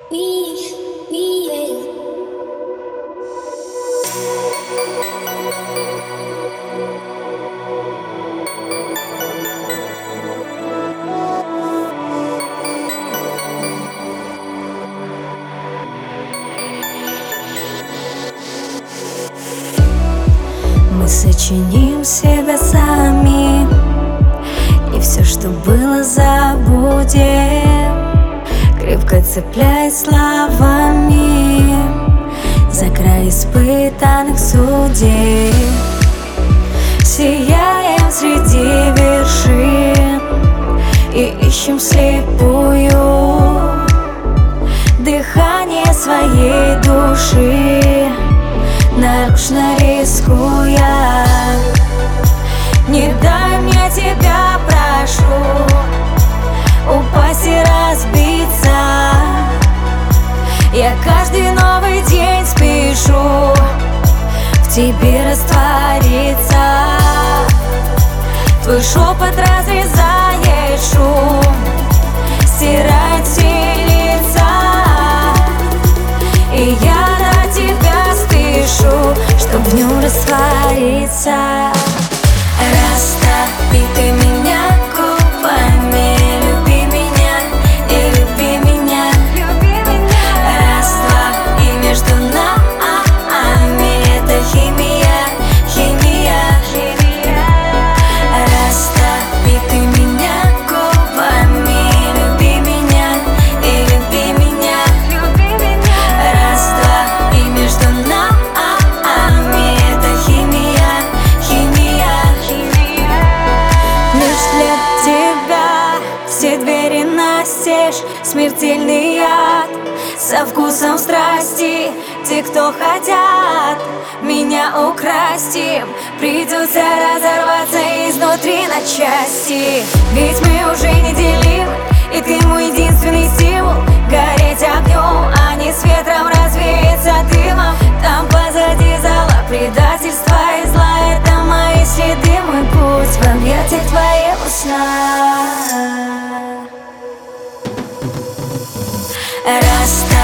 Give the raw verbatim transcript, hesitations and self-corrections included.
We, we, yeah. Мы сочиним себя сами, и все, что было, забудем, крепко цепляясь словами за край испытанных судеб. Сияем среди вершин и ищем слепую дыхание своей души, нарочно рискуя. Не дай мне, тебя прошу, упасть и разбиться. Я каждый новый день спешу в тебе раствориться. Твой шепот разрезает шум, стирает все лица, и я на тебя спешу, чтоб в нем раствориться. Растопи ты меня губами, люби меня и люби меня. Раз, два, и между нами это химия, химия. Растопи ты меня губами, люби меня и люби меня. Раз, два, и между нами это химия, химия. Лишь для тебя все двери настежь, смертельный яд со вкусом страсти. Те, кто хотят меня украсть, им придется разорваться изнутри на части. Ведь мы уже неделимы, и ты мой единственный стимул гореть огнем, а не с ветром развеяться дымом. Там позади зала предательства и зла, это мои следы, мой путь в объятиях твоего сна. Раз